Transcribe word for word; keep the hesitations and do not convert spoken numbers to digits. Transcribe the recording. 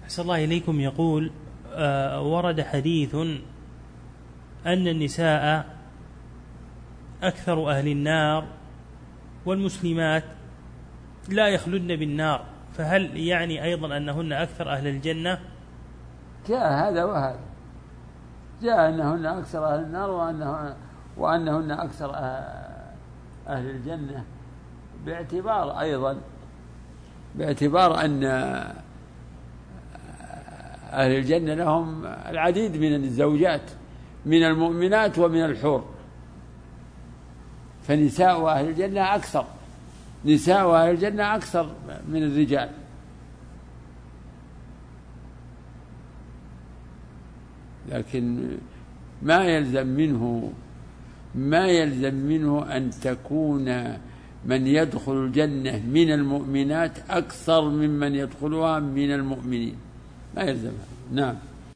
أحسن الله إليكم. يقول آه ورد حديث أن النساء أكثر أهل النار والمسلمات لا يخلدن بالنار، فهل يعني أيضا أنهن أكثر أهل الجنة؟ جاء هذا وهذا، جاء أنهن أكثر أهل النار وأنه وأنهن أكثر أهل الجنة، باعتبار أيضا باعتبار أن أهل الجنة لهم العديد من الزوجات من المؤمنات ومن الحور، فنساء أهل الجنة أكثر، نساء أهل الجنة أكثر من الرجال. لكن ما يلزم منه ما يلزم منه أن تكون من يدخل الجنة من المؤمنات أكثر ممن يدخلها من المؤمنين، ما يلزم. نعم.